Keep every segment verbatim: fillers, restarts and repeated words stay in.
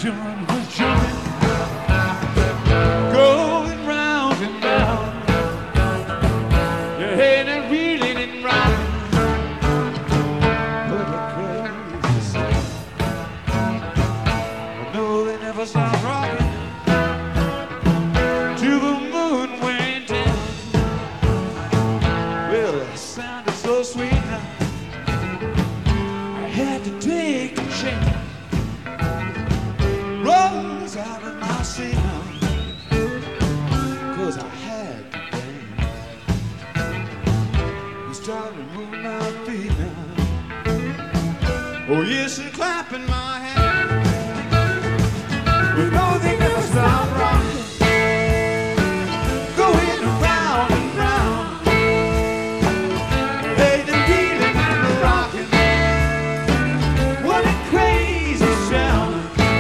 joint was jumping, going round and round. Your head and reeling and rocking, but the crazy sound. No, they never stopped rocking till the moon went down. Well, it sounded so sweet now, I had to take a chance. Rose out of my seat now, 'cause I had to dance. We started moving my feet now. Oh yes, and clapping my hands. We know they never stop rocking, going around and round. Hey, the dealing and the rocking, what a crazy sound.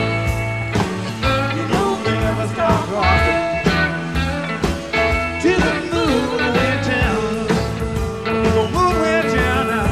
You know they never stop rocking till the moon went down. The moon went down now.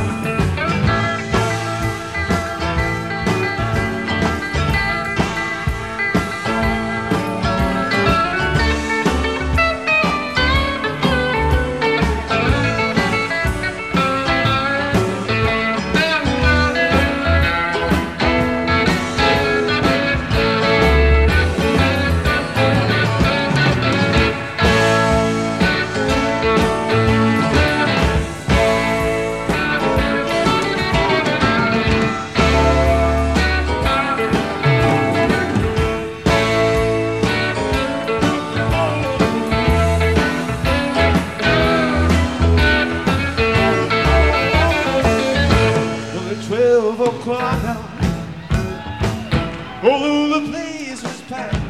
Twelve o'clock now, although the place was packed,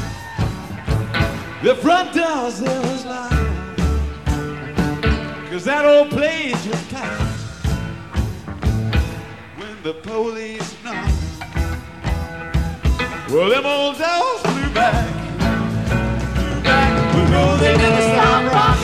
the front doors there was locked, 'cause that old place was packed. When the police knocked, well, them old doors flew back, flew back. But no, they never stopped rocking.